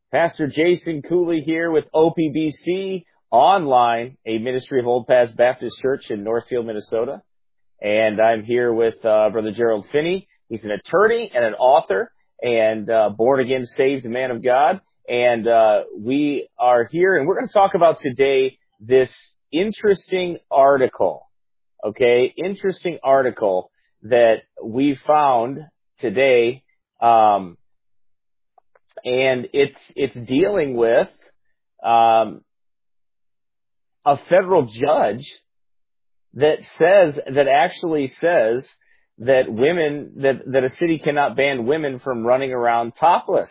Pastor Jason Cooley here with OPBC Online, a ministry of Old Paths Baptist Church in Northfield, Minnesota. And I'm here with Brother Gerald Finney. He's an attorney and an author and born-again saved man of God. And we are here, and we're going to talk about today this interesting article, interesting article that we found today. And it's dealing with a federal judge that actually says that that a city cannot ban women from running around topless.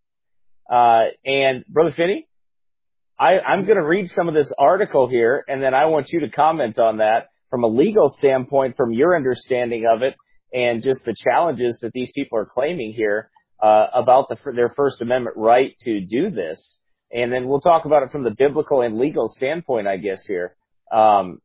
And Brother Finney, I'm going to read some of this article here, and then I want you to comment on that from a legal standpoint, from your understanding of it, and just the challenges that these people are claiming here about their First Amendment right to do this. And then we'll talk about it from the biblical and legal standpoint, I guess, here. A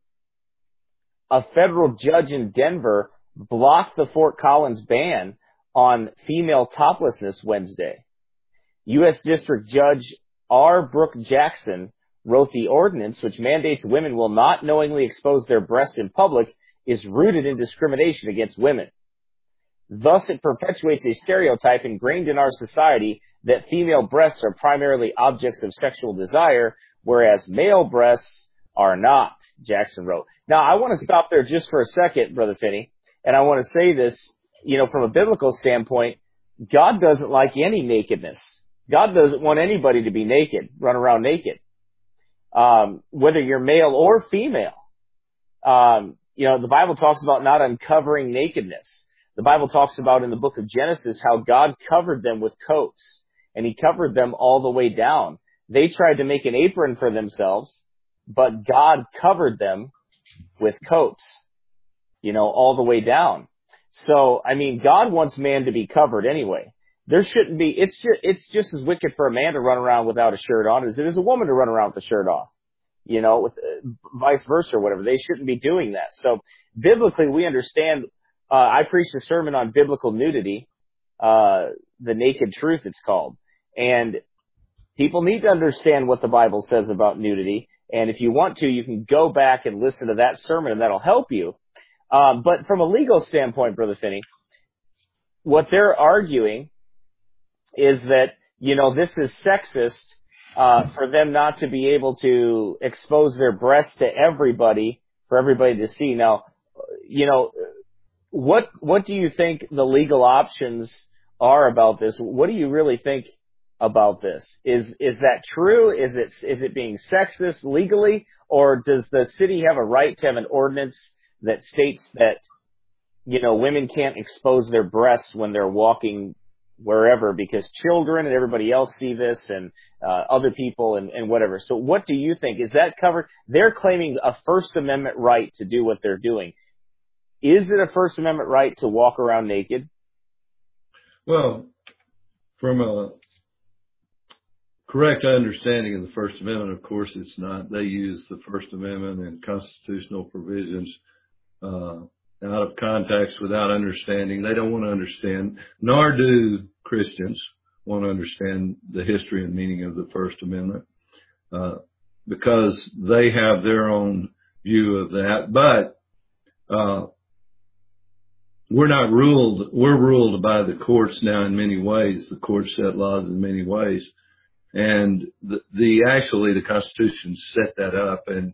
federal judge in Denver blocked the Fort Collins ban on female toplessness Wednesday. U.S. District Judge R. Brooke Jackson wrote the ordinance, which mandates women will not knowingly expose their breasts in public, is rooted in discrimination against women. Thus, it perpetuates a stereotype ingrained in our society that female breasts are primarily objects of sexual desire, whereas male breasts are not, Jackson wrote. Now, I want to stop there just for a second, Brother Finney, and I want to say this, from a biblical standpoint, God doesn't like any nakedness. God doesn't want anybody to be naked, run around naked, whether you're male or female. The Bible talks about not uncovering nakedness. The Bible talks about in the book of Genesis how God covered them with coats, and he covered them all the way down. They tried to make an apron for themselves, but God covered them with coats, all the way down. So, God wants man to be covered anyway. There shouldn't be, it's just as wicked for a man to run around without a shirt on as it is a woman to run around with a shirt off, with vice versa or whatever. They shouldn't be doing that. So, biblically, we understand. I preached a sermon on biblical nudity, the naked truth it's called. And people need to understand what the Bible says about nudity. And if you want to, you can go back and listen to that sermon, and that'll help you. But from a legal standpoint, Brother Finney, what they're arguing is that, this is sexist for them not to be able to expose their breasts to everybody, for everybody to see. Now, what do you think the legal options are about this? What do you really think about this? Is that true? Is it being sexist legally, or does the city have a right to have an ordinance that states that women can't expose their breasts when they're walking wherever because children and everybody else see this and other people and whatever? So what do you think? Is that covered? They're claiming a First Amendment right to do what they're doing. Is it a First Amendment right to walk around naked? Well, from a correct understanding of the First Amendment, of course it's not. They use the First Amendment and constitutional provisions out of context without understanding. They don't want to understand, nor do Christians want to understand the history and meaning of the First Amendment because they have their own view of that. But we're not ruled. We're ruled by the courts now in many ways. The courts set laws in many ways, and actually the Constitution set that up. And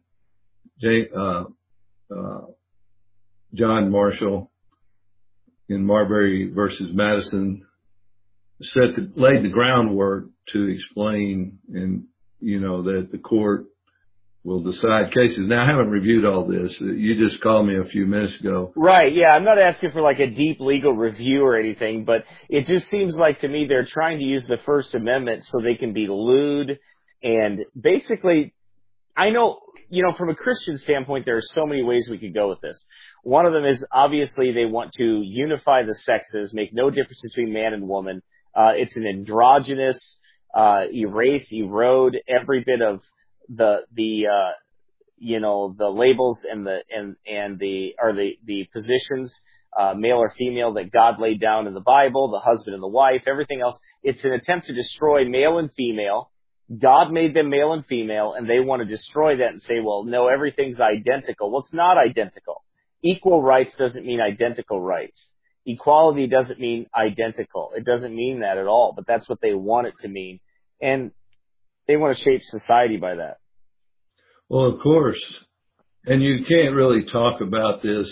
John Marshall in Marbury versus Madison laid the groundwork to explain, and that the court will decide cases. Now, I haven't reviewed all this. You just called me a few minutes ago. Right, yeah. I'm not asking for like a deep legal review or anything, but it just seems like to me they're trying to use the First Amendment so they can be lewd. And basically, I know, from a Christian standpoint, there are so many ways we could go with this. One of them is obviously they want to unify the sexes, make no difference between man and woman. It's an androgynous, erode every bit of the labels and the positions male or female that God laid down in the Bible, the husband and the wife, everything else. It's an attempt to destroy male and female. God made them male and female, and they want to destroy that and say, well, no, everything's identical. Well, it's not identical. Equal rights doesn't mean identical rights. Equality doesn't mean identical. It doesn't mean that at all, but that's what they want it to mean. And they want to shape society by that. Well, of course. And you can't really talk about this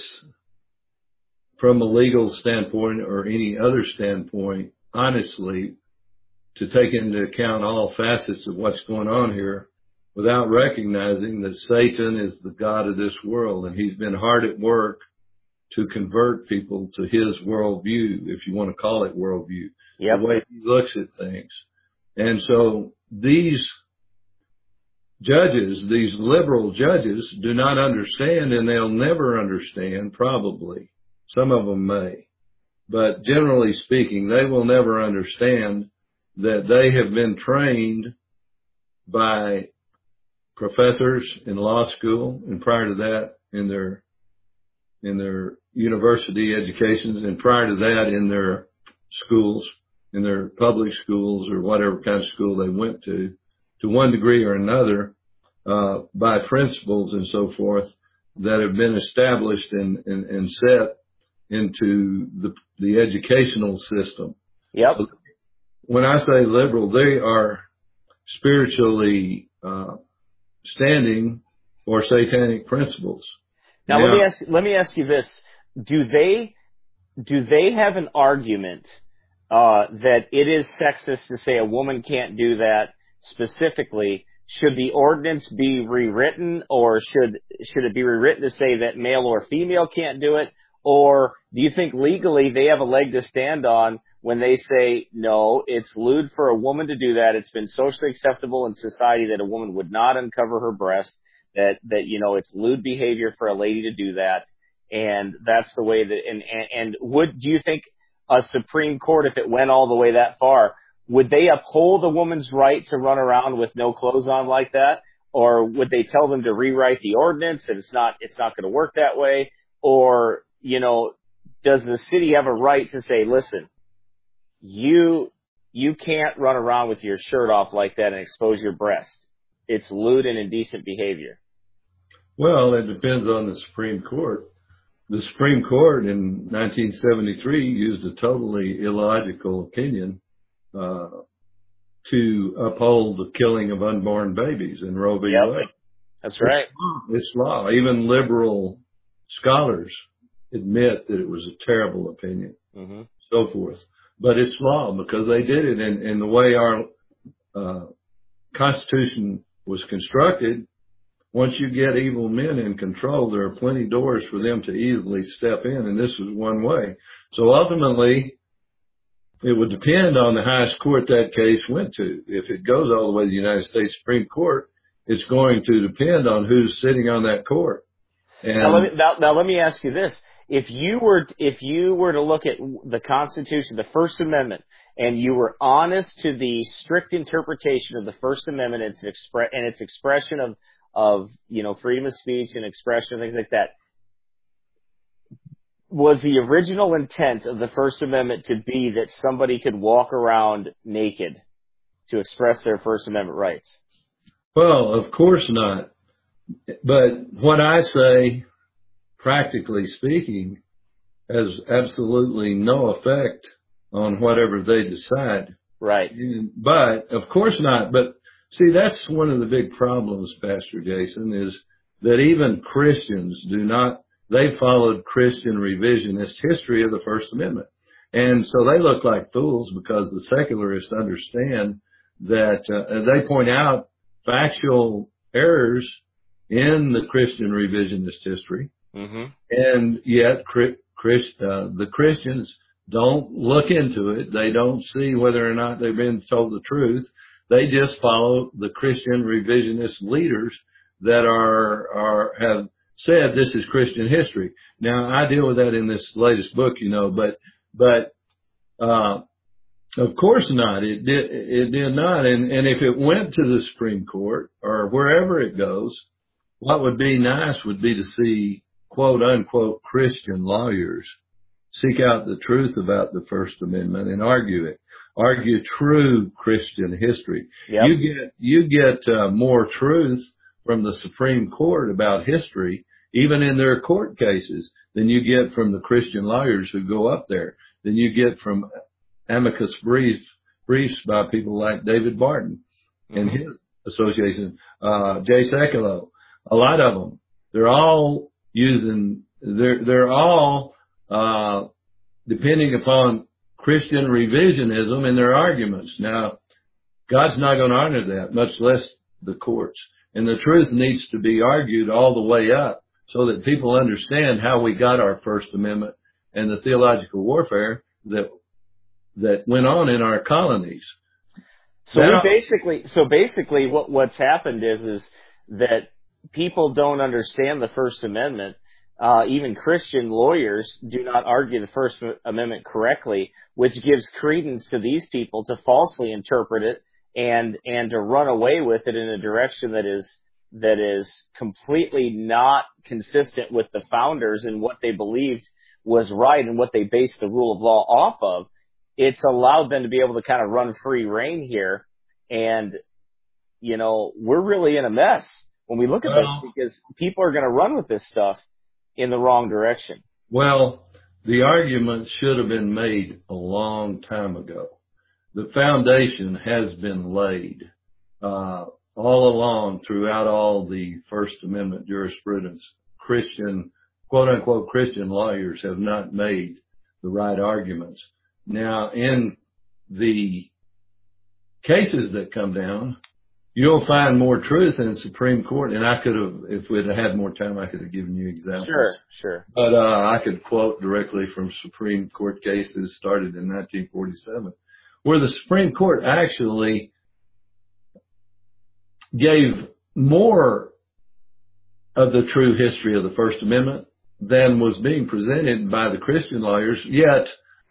from a legal standpoint or any other standpoint, honestly, to take into account all facets of what's going on here without recognizing that Satan is the god of this world, and he's been hard at work to convert people to his worldview, if you want to call it worldview, Yep. the way he looks at things. And so these judges, these liberal judges, do not understand, and they'll never understand, probably. Some of them may. But generally speaking, they will never understand that they have been trained by professors in law school, and prior to that in their university educations, and prior to that in their schools, in their public schools or whatever kind of school they went to one degree or another, by principles and so forth that have been established and set into the educational system. Yep. When I say liberal, they are spiritually standing for satanic principles. Now let me ask you this: Do they have an argument that it is sexist to say a woman can't do that specifically? Should the ordinance be rewritten, or should it be rewritten to say that male or female can't do it? Or do you think legally they have a leg to stand on when they say, no, it's lewd for a woman to do that. It's been socially acceptable in society that a woman would not uncover her breast, that it's lewd behavior for a lady to do that. And that's the way that, and do you think a Supreme Court, if it went all the way that far, would they uphold a woman's right to run around with no clothes on like that? Or would they tell them to rewrite the ordinance and it's not going to work that way? Or, does the city have a right to say, listen, you can't run around with your shirt off like that and expose your breast. It's lewd and indecent behavior. Well, it depends on the Supreme Court. The Supreme Court in 1973 used a totally illogical opinion to uphold the killing of unborn babies in Roe v. Wade. That's right. It's law. Even liberal scholars admit that it was a terrible opinion, so forth. But it's law because they did it. And the way our Constitution was constructed, once you get evil men in control, there are plenty of doors for them to easily step in, and this was one way. So ultimately, it would depend on the highest court that case went to. If it goes all the way to the United States Supreme Court, it's going to depend on who's sitting on that court. And now let me ask you this. If you were to look at the Constitution, the First Amendment, and you were honest to the strict interpretation of the First Amendment and its expression of freedom of speech and expression and things like that, was the original intent of the First Amendment to be that somebody could walk around naked to express their First Amendment rights? Well, of course not. But what I say, practically speaking, has absolutely no effect on whatever they decide. Right. But, of course not. But, see, that's one of the big problems, Pastor Jason, is that even Christians they followed Christian revisionist history of the First Amendment. And so they look like fools because the secularists understand that they point out factual errors in the Christian revisionist history. And yet the Christians don't look into it. They don't see whether or not they've been told the truth. They just follow the Christian revisionist leaders that have said this is Christian history. Now, I deal with that in this latest book, but of course not. It did not. And if it went to the Supreme Court or wherever it goes, what would be nice would be to see quote unquote Christian lawyers seek out the truth about the First Amendment and argue it. Argue true Christian history. Yep. You get more truth from the Supreme Court about history, even in their court cases, than you get from the Christian lawyers who go up there, than you get from amicus briefs by people like David Barton and his association, Jay Sekulow. A lot of them, they're all depending upon Christian revisionism in their arguments. Now, God's not going to honor that, much less the courts. And the truth needs to be argued all the way up so that people understand how we got our First Amendment and the theological warfare that went on in our colonies. So basically what's happened is that people don't understand the First Amendment. Even Christian lawyers do not argue the First Amendment correctly, which gives credence to these people to falsely interpret it and to run away with it in a direction that is completely not consistent with the founders and what they believed was right and what they based the rule of law off of. It's allowed them to be able to kind of run free reign here. And, we're really in a mess when we look at this, because people are going to run with this stuff in the wrong direction. Well, the argument should have been made a long time ago. The foundation has been laid all along throughout all the First Amendment jurisprudence. Christian, quote unquote, Christian lawyers have not made the right arguments. Now, in the cases that come down, you'll find more truth in the Supreme Court. And I could have, if we'd had more time, I could have given you examples. Sure. But I could quote directly from Supreme Court cases started in 1947, where the Supreme Court actually gave more of the true history of the First Amendment than was being presented by the Christian lawyers, yet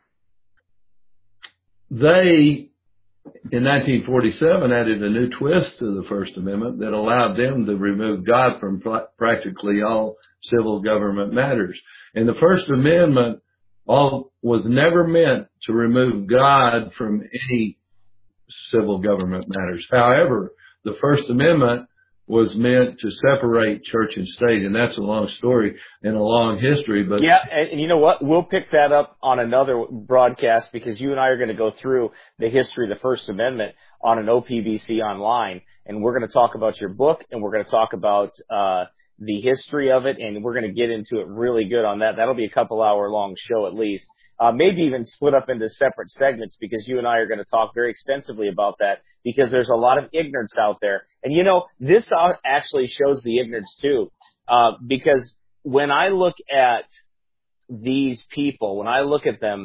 they, in 1947, added a new twist to the First Amendment that allowed them to remove God from practically all civil government matters. And the First Amendment was never meant to remove God from any civil government matters. However, the First Amendment was meant to separate church and state, and that's a long story and a long history. But yeah, and you know what? We'll pick that up on another broadcast, because you and I are going to go through the history of the First Amendment on an OPBC online, and we're going to talk about your book, and we're going to talk about the history of it, and we're going to get into it really good on that. That'll be a couple-hour long show at least. Maybe even split up into separate segments, because you and I are going to talk very extensively about that, because there's a lot of ignorance out there. And this actually shows the ignorance too, because when I look at these people, when I look at them,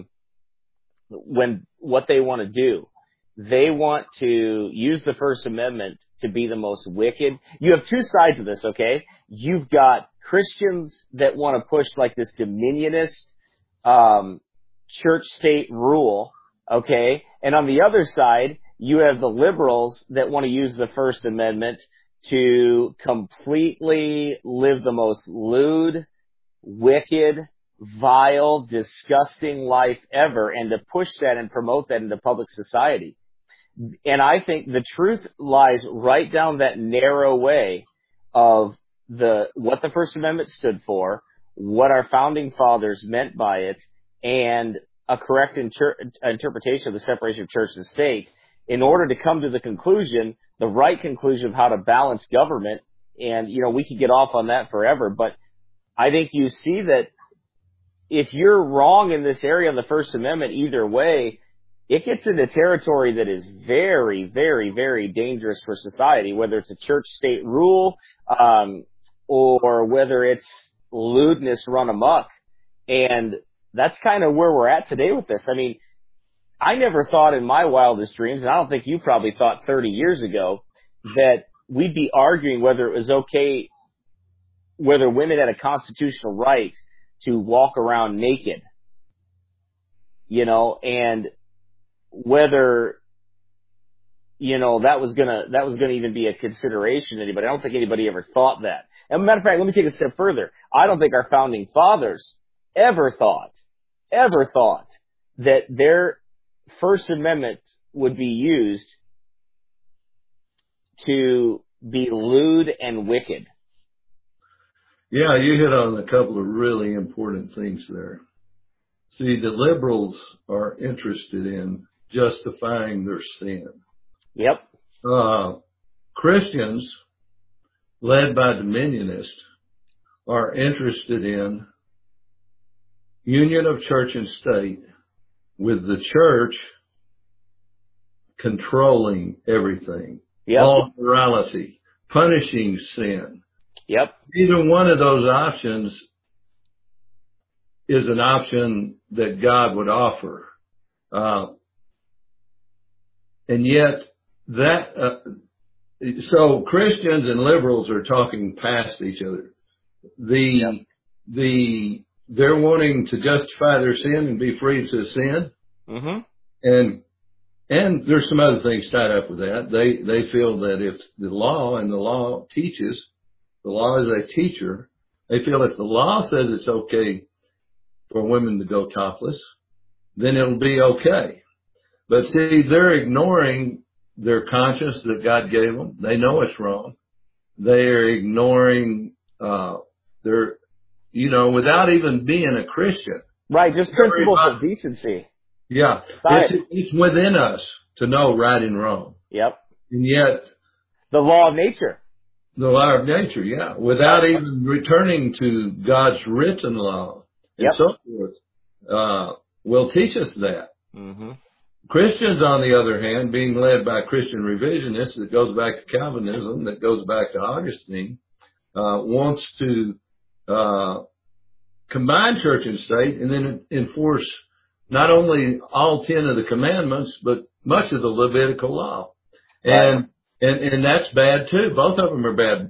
what they want to do, they want to use the First Amendment to be the most wicked. You have two sides of this, okay? You've got Christians that want to push like this dominionist, church-state rule, okay? And on the other side, you have the liberals that want to use the First Amendment to completely live the most lewd, wicked, vile, disgusting life ever, and to push that and promote that into public society. And I think the truth lies right down that narrow way of what the First Amendment stood for, what our founding fathers meant by it, and a correct interpretation of the separation of church and state, in order to come to the right conclusion of how to balance government. And, we could get off on that forever, but I think you see that if you're wrong in this area of the First Amendment, either way, it gets into territory that is very, very, very dangerous for society, whether it's a church-state rule, or whether it's lewdness run amok. And that's kind of where we're at today with this. I mean, I never thought in my wildest dreams, and I don't think you probably thought 30 years ago, that we'd be arguing whether it was okay, whether women had a constitutional right to walk around naked, and whether, that was gonna even be a consideration to anybody. I don't think anybody ever thought that. As a matter of fact, let me take a step further. I don't think our founding fathers ever thought ever thought that their First Amendment would be used to be lewd and wicked. Yeah, you hit on a couple of really important things there. See, the liberals are interested in justifying their sin. Yep. Christians, led by dominionists, are interested in union of church and state, with the church controlling everything, Yep. all morality, punishing sin. Yep. Either one of those options is an option that God would offer. And yet so Christians and liberals are talking past each other. They're wanting to justify their sin and be free to sin. Mm-hmm. And there's some other things tied up with that. They feel that if the law, and the law teaches, the law is a teacher, they feel if the law says it's okay for women to go topless, then it'll be okay. But see, they're ignoring their conscience that God gave them. They know it's wrong. They're ignoring, without even being a Christian. Right, just principles of decency. Yeah, it's within us to know right and wrong. Yep. And yet, the law of nature. The law of nature, yeah, without even returning to God's written law and so forth, will teach us that. Mm-hmm. Christians, on the other hand, being led by Christian revisionists, that goes back to Calvinism, that goes back to Augustine, wants to combine church and state and then enforce not only all 10 of the commandments, but much of the Levitical law. Right. And that's bad too. Both of them are bad.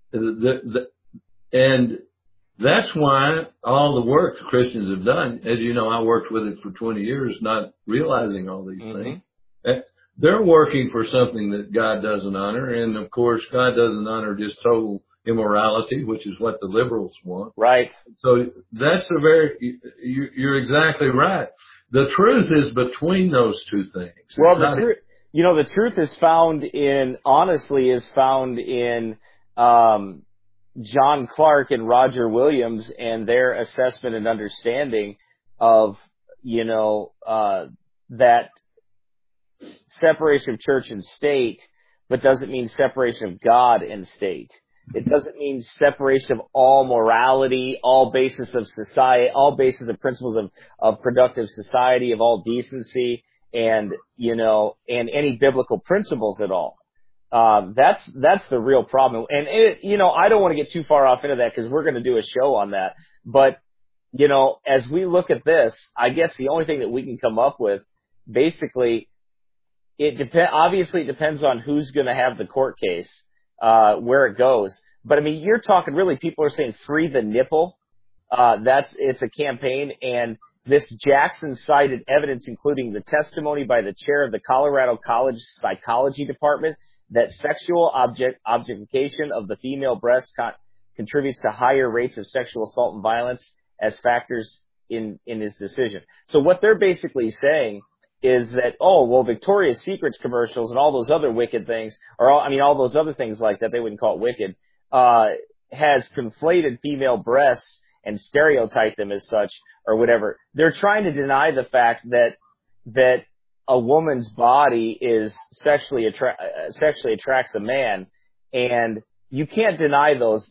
And that's why all the work the Christians have done, as you know, I worked with it for 20 years, not realizing all these things. They're working for something that God doesn't honor. And of course, God doesn't honor just total immorality, which is what the liberals want. Right. So that's you're exactly right. The truth is between those two things. Well, the truth is found in John Clark and Roger Williams and their assessment and understanding of, that separation of church and state, but doesn't mean separation of God and state. It doesn't mean separation of all morality, all basis of society, all basis of principles of productive society, of all decency, and any biblical principles at all. That's the real problem. And I don't want to get too far off into that because we're going to do a show on that. But, as we look at this, I guess the only thing that we can come up with, basically, obviously it depends on who's going to have the court case, where it goes. But I mean, you're talking really, people are saying free the nipple. It's a campaign, and this Jackson cited evidence, including the testimony by the chair of the Colorado College Psychology Department, that sexual objectification of the female breast contributes to higher rates of sexual assault and violence as factors in his decision. So what they're basically saying is that, Victoria's Secret's commercials and all those other wicked things, all those other things like that, they wouldn't call it wicked, has conflated female breasts and stereotyped them as such or whatever. They're trying to deny the fact that a woman's body is sexually attracts a man, and you can't deny those.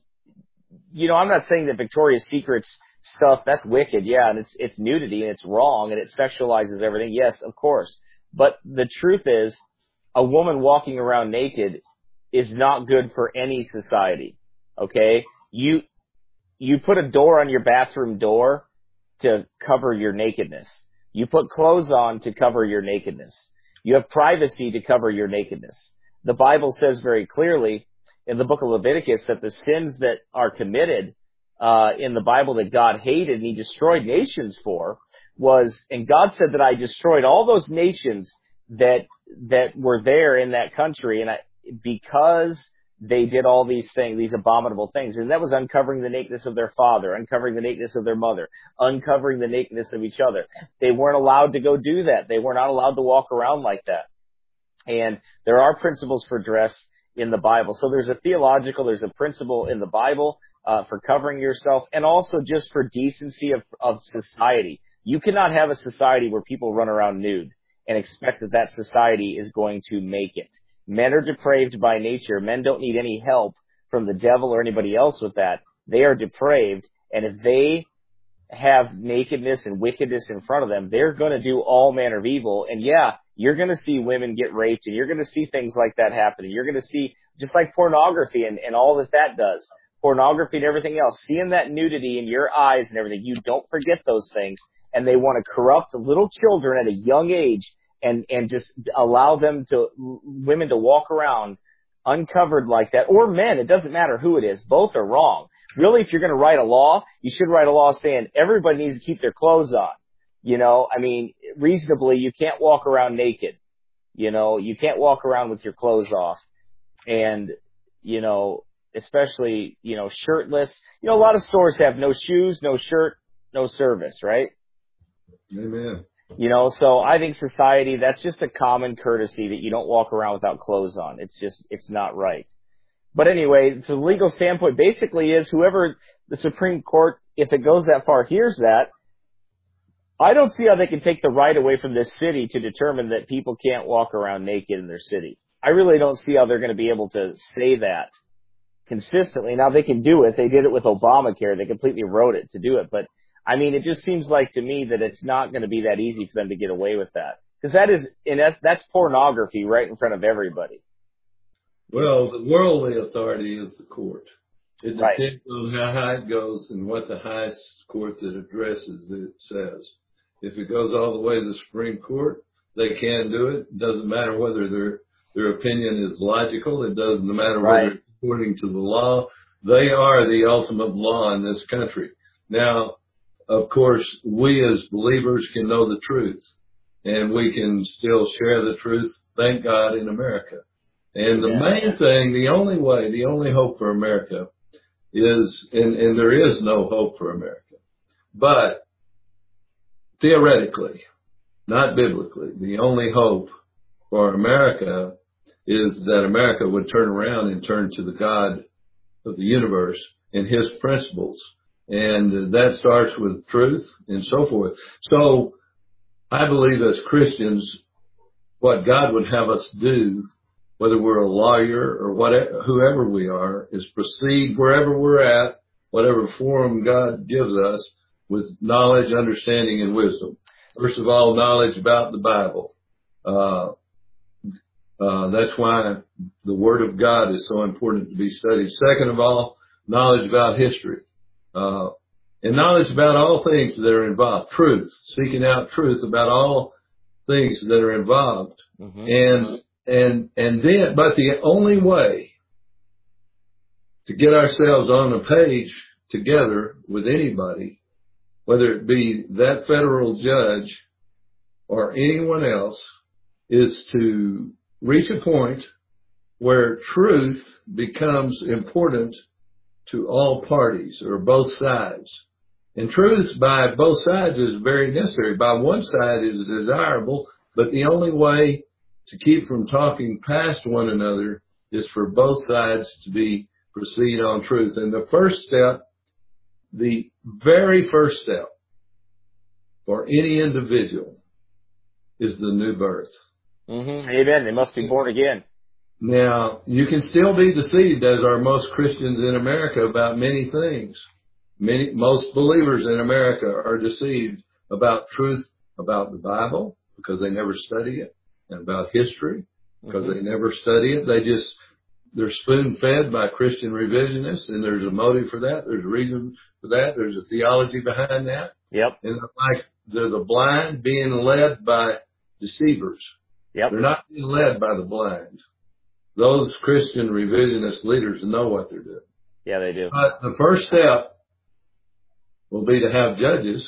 I'm not saying that Victoria's Secret's stuff, that's wicked, yeah, and it's nudity and it's wrong and it sexualizes everything. Yes, of course. But the truth is, a woman walking around naked is not good for any society. Okay? You put a door on your bathroom door to cover your nakedness. You put clothes on to cover your nakedness. You have privacy to cover your nakedness. The Bible says very clearly in the book of Leviticus that the sins that are committed in the Bible that God hated and he destroyed nations for and God said that I destroyed all those nations that were there in that country, and because they did all these things, these abominable things. And that was uncovering the nakedness of their father, uncovering the nakedness of their mother, uncovering the nakedness of each other. They weren't allowed to go do that. They were not allowed to walk around like that. And there are principles for dress in the Bible. So there's a principle in the Bible for covering yourself, and also just for decency of society. You cannot have a society where people run around nude and expect that society is going to make it. Men are depraved by nature. Men don't need any help from the devil or anybody else with that. They are depraved, and if they have nakedness and wickedness in front of them, they're going to do all manner of evil. And yeah, you're going to see women get raped, and you're going to see things like that happen. You're going to see, just like pornography and all that does, pornography and everything else, seeing that nudity in your eyes and everything, you don't forget those things. And they want to corrupt little children at a young age and just allow women to walk around uncovered like that, or men. It doesn't matter who it is. Both are wrong. Really, if you're going to write a law, you should write a law saying everybody needs to keep their clothes on. Reasonably, you can't walk around naked. You can't walk around with your clothes off. And, especially, shirtless. A lot of stores have no shoes, no shirt, no service, right? Amen. So I think society, that's just a common courtesy that you don't walk around without clothes on. It's not right. But anyway, so the legal standpoint basically is whoever the Supreme Court, if it goes that far, hears that, I don't see how they can take the right away from this city to determine that people can't walk around naked in their city. I really don't see how they're going to be able to say that consistently. Now, they can do it. They did it with Obamacare. They completely wrote it to do it. But, it just seems like to me that it's not going to be that easy for them to get away with that. Because that's pornography right in front of everybody. Well, the worldly authority is the court. It Right. depends on how high it goes and what the highest court that addresses it says. If it goes all the way to the Supreme Court, they can do it. It doesn't matter whether their opinion is logical. It doesn't matter whether it's according to the law. They are the ultimate law in this country. Now, of course, we as believers can know the truth, and we can still share the truth, thank God, in America. And the main thing, the only way, the only hope for America is, and there is no hope for America, but theoretically, not biblically, the only hope for America is that America would turn around and turn to the God of the universe and his principles. And that starts with truth and so forth. So I believe as Christians, what God would have us do, whether we're a lawyer or whatever, whoever we are, is proceed wherever we're at, whatever forum God gives us, with knowledge, understanding, and wisdom. First of all, knowledge about the Bible. That's why the Word of God is so important to be studied. Second of all, knowledge about history. And knowledge about all things that are involved. Truth. Seeking out truth about all things that are involved. Mm-hmm. But the only way to get ourselves on a page together with anybody, whether it be that federal judge or anyone else, is to reach a point where truth becomes important to all parties or both sides. And truth by both sides is very necessary. By one side is desirable, but the only way to keep from talking past one another is for both sides to proceed on truth. And the first step, the very first step for any individual is the new birth. Mm-hmm. Amen. They must be born again. Now, you can still be deceived, as are most Christians in America, about many things. Most believers in America are deceived about truth, about the Bible, because they never study it, and about history, because they never study it. They're spoon-fed by Christian revisionists, and there's a motive for that. There's a reason for that. There's a theology behind that. Yep. And they're the blind being led by deceivers. Yep. They're not being led by the blind. Those Christian revisionist leaders know what they're doing. Yeah, they do. But the first step will be to have judges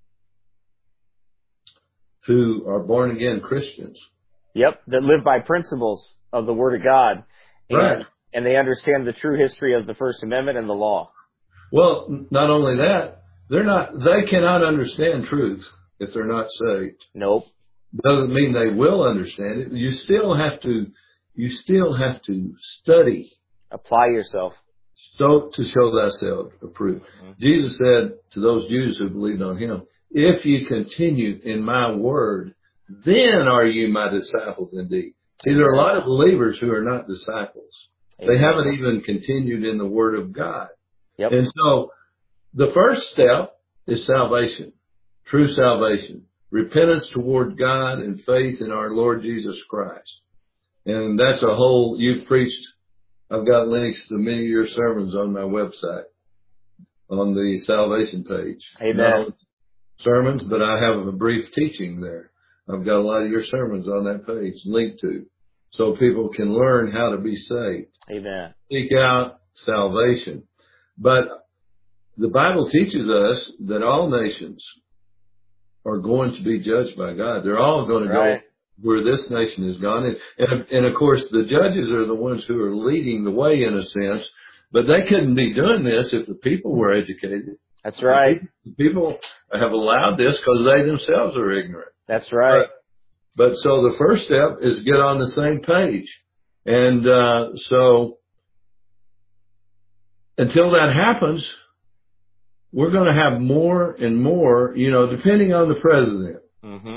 who are born again Christians. Yep, that live by principles of the Word of God. Right. And they understand the true history of the First Amendment and the law. Well, not only that, they cannot understand truth if they're not saved. Nope. Doesn't mean they will understand it. You still have to study. Apply yourself. So to show thyself approved. Mm-hmm. Jesus said to those Jews who believed on him, if you continue in my word, then are you my disciples indeed. See, there are a lot of believers who are not disciples. Amen. They haven't even continued in the word of God. Yep. And so the first step is salvation, true salvation, repentance toward God and faith in our Lord Jesus Christ. And that's you've preached. I've got links to many of your sermons on my website, on the salvation page. Amen. Not sermons, but I have a brief teaching there. I've got a lot of your sermons on that page linked to, so people can learn how to be saved. Amen. Seek out salvation. But the Bible teaches us that all nations are going to be judged by God. They're all going to go where this nation has gone. And of course, the judges are the ones who are leading the way in a sense, but they couldn't be doing this if the people were educated. That's right. The people have allowed this because they themselves are ignorant. That's right. But so the first step is get on the same page. And so until that happens, we're going to have more and more, depending on the president. Mm-hmm.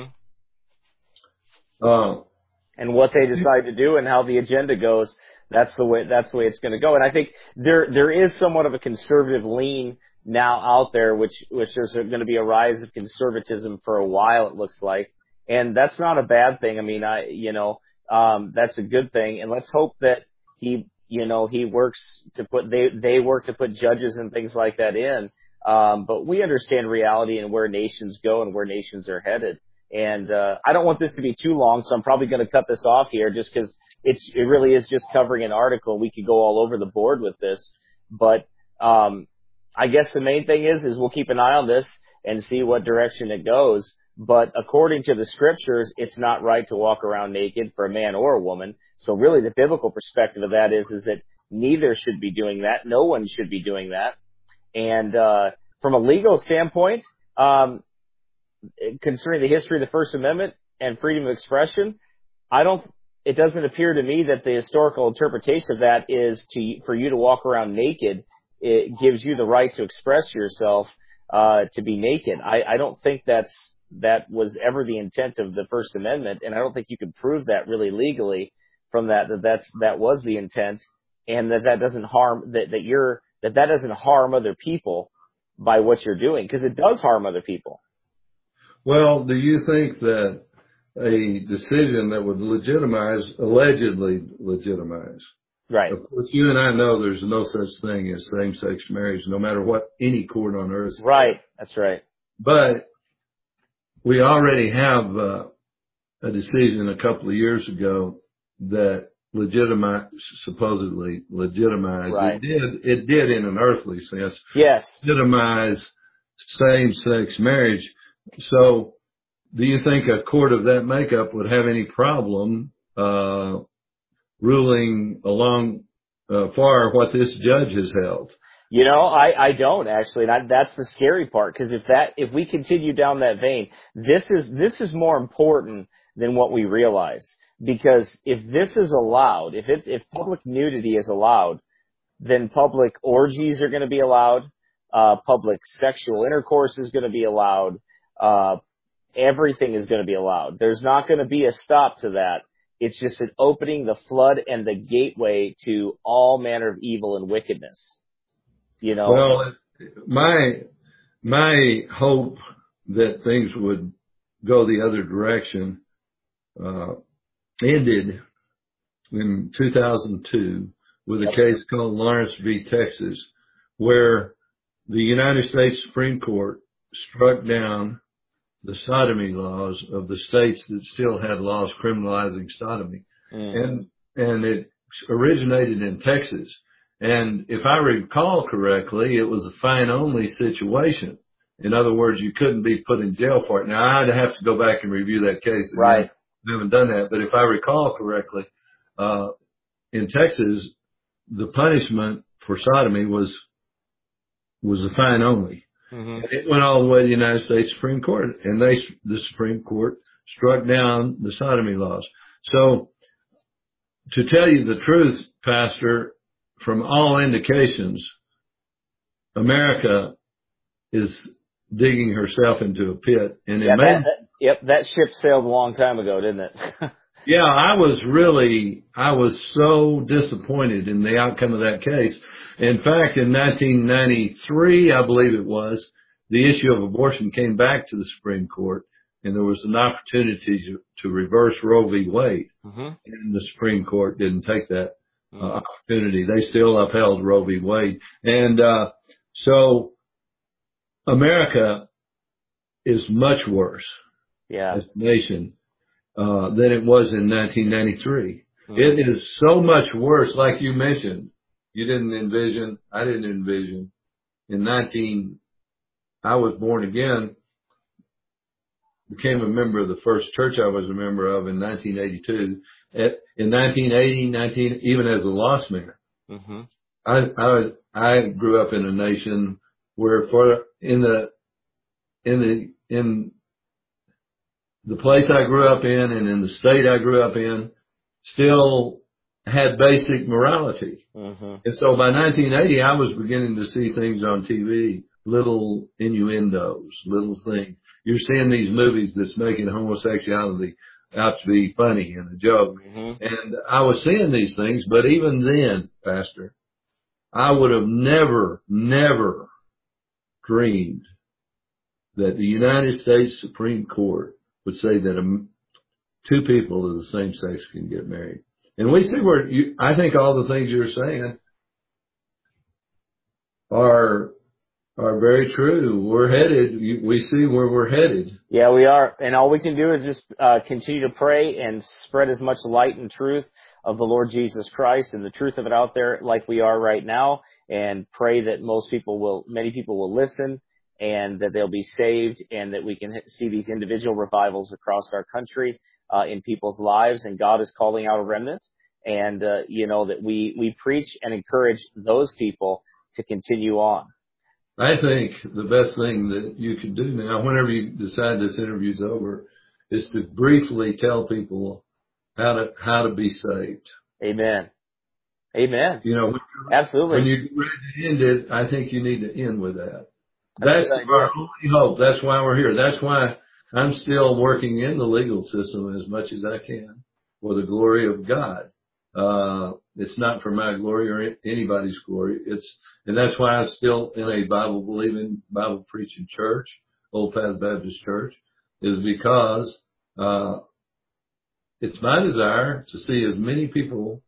And what they decide to do and how the agenda goes, that's the way it's going to go. And I think there is somewhat of a conservative lean now out there, which there's going to be a rise of conservatism for a while, it looks like. And that's not a bad thing. I mean, that's a good thing. And let's hope that he works to they work to put judges and things like that in. But we understand reality and where nations go and where nations are headed. And I don't want this to be too long, so I'm probably going to cut this off here just because it really is just covering an article. We could go all over the board with this. But I guess the main thing is we'll keep an eye on this and see what direction it goes. But according to the scriptures, it's not right to walk around naked for a man or a woman. So really the biblical perspective of that is that neither should be doing that. No one should be doing that. And from a legal standpoint, concerning the history of the First Amendment and freedom of expression, it doesn't appear to me that the historical interpretation of that is for you to walk around naked. It gives you the right to express yourself, to be naked. I don't think that was ever the intent of the First Amendment, and I don't think you can prove that really legally from that was the intent, and that doesn't harm that doesn't harm other people by what you're doing, because it does harm other people. Well, do you think that a decision that would allegedly legitimize? Right. Of course, you and I know there's no such thing as same-sex marriage, no matter what any court on earth says. Right. That's right. But we already have a decision a couple of years ago that supposedly legitimized. Right. It did in an earthly sense. Yes. Legitimize same-sex marriage. So do you think a court of that makeup would have any problem ruling along far what this judge has held? I don't actually. That's the scary part, because if we continue down that vein, this is more important than what we realize. Because if this is allowed, if public nudity is allowed, then public orgies are going to be allowed, public sexual intercourse is going to be allowed, everything is going to be allowed. There's not going to be a stop to that. It's just an opening the flood and the gateway to all manner of evil and wickedness. Well, my hope that things would go the other direction ended in 2002 with a case called Lawrence v. Texas, where the United States Supreme Court struck down the sodomy laws of the states that still had laws criminalizing sodomy. And it originated in Texas. And if I recall correctly, it was a fine-only situation. In other words, you couldn't be put in jail for it. Now, I'd have to go back and review that case. Right. I haven't done that. But if I recall correctly, in Texas, the punishment for sodomy was a fine only. Mm-hmm. And it went all the way to the United States Supreme Court, and the Supreme Court struck down the sodomy laws. So, to tell you the truth, Pastor, from all indications, America is digging herself into a pit. And that ship sailed a long time ago, didn't it? Yeah, I was so disappointed in the outcome of that case. In fact, in 1993, I believe it was, the issue of abortion came back to the Supreme Court, and there was an opportunity to reverse Roe v. Wade. Mm-hmm. And the Supreme Court didn't take that opportunity. They still upheld Roe v. Wade. And so America is much worse as a nation than it was in 1993. Mm-hmm. It is so much worse, like you mentioned. You didn't envision, I didn't envision. I was born again, became a member of the first church I was a member of in 1982. In 1980, even as a lost man, mm-hmm. I grew up in a nation where in the place I grew up in and in the state I grew up in still had basic morality. Mm-hmm. And so by 1980, I was beginning to see things on TV, little innuendos, little things. You're seeing these movies that's making homosexuality out to be funny and a joke. Mm-hmm. And I was seeing these things, but even then, Pastor, I would have never dreamed that the United States Supreme Court would say that two people of the same sex can get married. And we see I think all the things you're saying are very true. We're headed, we see where we're headed. Yeah, we are. And all we can do is just continue to pray and spread as much light and truth of the Lord Jesus Christ and the truth of it out there like we are right now, and pray that many people will listen, and that they'll be saved, and that we can see these individual revivals across our country in people's lives. And God is calling out a remnant, and that we preach and encourage those people to continue on. I think the best thing that you can do now, whenever you decide this interview's over, is to briefly tell people how to be saved. Amen. Absolutely. When you're ready to end it, I think you need to end with that. That's our only hope. That's why we're here. That's why I'm still working in the legal system as much as I can for the glory of God. It's not for my glory or anybody's glory. And that's why I'm still in a Bible-believing, Bible-preaching church, Old Path Baptist Church, is because it's my desire to see as many people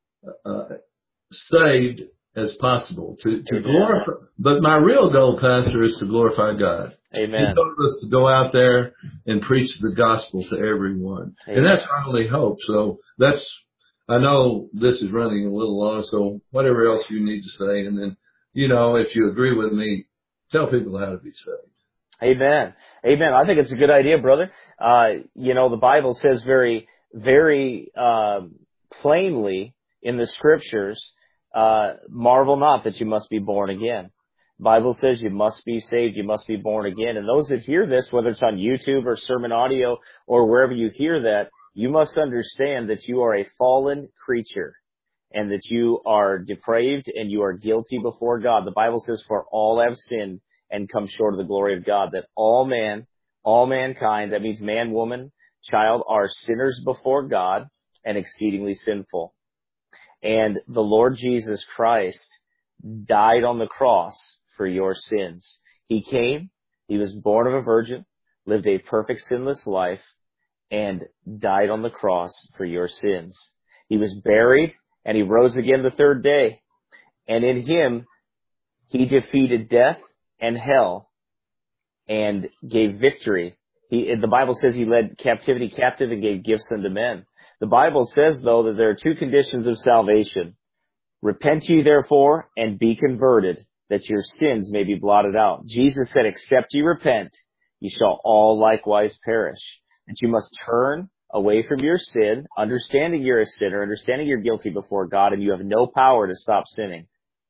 saved as possible to glorify. But my real goal, Pastor, is to glorify God. Amen. He told us to go out there and preach the gospel to everyone. Amen. And that's our only hope. So I know this is running a little long, so whatever else you need to say, and then, if you agree with me, tell people how to be saved. Amen. I think it's a good idea, brother. The Bible says very, very plainly in the scriptures, marvel not that you must be born again. The Bible says you must be saved, you must be born again. And those that hear this, whether it's on YouTube or sermon audio or wherever you hear that, you must understand that you are a fallen creature and that you are depraved and you are guilty before God. The Bible says, for all have sinned and come short of the glory of God, that all mankind, that means man, woman, child, are sinners before God and exceedingly sinful. And the Lord Jesus Christ died on the cross for your sins. He came, he was born of a virgin, lived a perfect sinless life, and died on the cross for your sins. He was buried, and he rose again the third day. And in him, he defeated death and hell and gave victory. The Bible says he led captivity captive and gave gifts unto men. The Bible says, though, that there are two conditions of salvation. Repent ye therefore and be converted, that your sins may be blotted out. Jesus said, except ye repent, ye shall all likewise perish. That you must turn away from your sin, understanding you're a sinner, understanding you're guilty before God, and you have no power to stop sinning.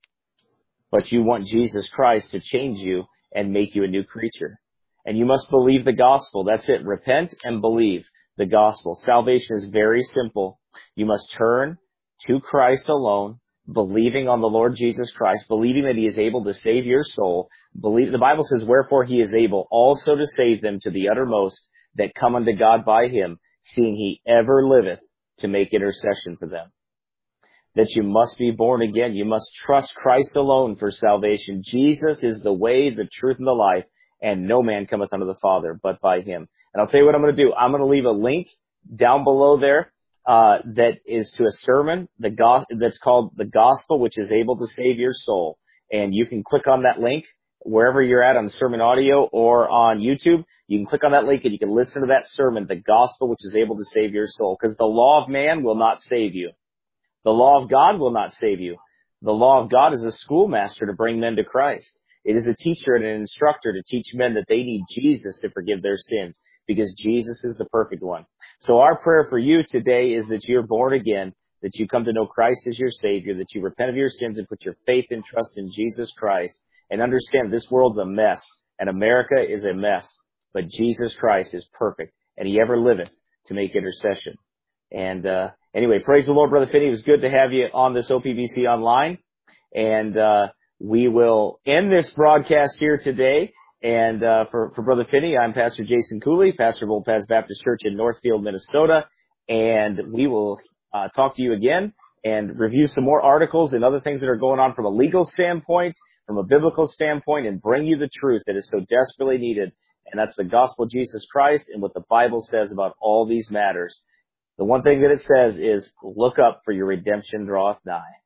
But you want Jesus Christ to change you and make you a new creature. And you must believe the gospel. That's it. Repent and believe the gospel. Salvation is very simple. You must turn to Christ alone, believing on the Lord Jesus Christ, believing that he is able to save your soul. The Bible says, wherefore he is able also to save them to the uttermost that come unto God by him, seeing he ever liveth to make intercession for them. That you must be born again. You must trust Christ alone for salvation. Jesus is the way, the truth, and the life, and no man cometh unto the Father but by him. And I'll tell you what I'm going to do. I'm going to leave a link down below there that is to a sermon that's called The Gospel, which is able to save your soul. And you can click on that link wherever you're at on sermon audio or on YouTube. You can click on that link and you can listen to that sermon, The Gospel, which is able to save your soul. Because the law of man will not save you. The law of God will not save you. The law of God is a schoolmaster to bring men to Christ. It is a teacher and an instructor to teach men that they need Jesus to forgive their sins, because Jesus is the perfect one. So our prayer for you today is that you're born again, that you come to know Christ as your Savior, that you repent of your sins and put your faith and trust in Jesus Christ, and understand this world's a mess, and America is a mess, but Jesus Christ is perfect, and he ever liveth to make intercession. And anyway, praise the Lord, Brother Finney. It was good to have you on this OPBC Online. And we will end this broadcast here today. And for Brother Finney, I'm Pastor Jason Cooley, pastor of Old Paths Baptist Church in Northfield, Minnesota. And we will talk to you again and review some more articles and other things that are going on from a legal standpoint, from a biblical standpoint, and bring you the truth that is so desperately needed. And that's the gospel of Jesus Christ and what the Bible says about all these matters. The one thing that it says is, look up, for your redemption draweth nigh.